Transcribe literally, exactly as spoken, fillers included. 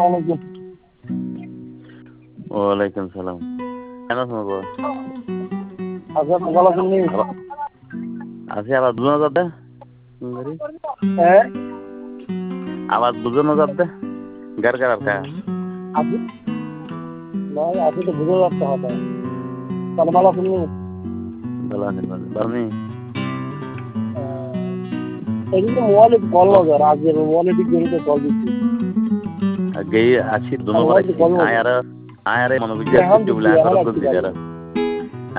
আসসালামু আলাইকুম। ওয়ালাইকুম সালাম। কেন আছেন বাবা? আচ্ছা, ভালো আছেন নি? আছি আবার বুঝানো যাবে গাড়ি হ্যাঁ আবার বুঝানো যাবে গার গার কা আছি না, আছি তো বুঝে যাচ্ছে হবে। তাহলে ভালো আছেন নি? ভালো আছেন ভালো বানি এদিকে মোবাইলে কল নজর আজকে মোবাইলে দিকে কল দিচ্ছি। আগে আছি দুনো মোবাইলে করাইছি কল নজর আয় আর আয় আরে মনে বুঝি এখন আসছে বলে দিচ্ছি, আয় এখন খরচ আসছি করছি ভাই। যারা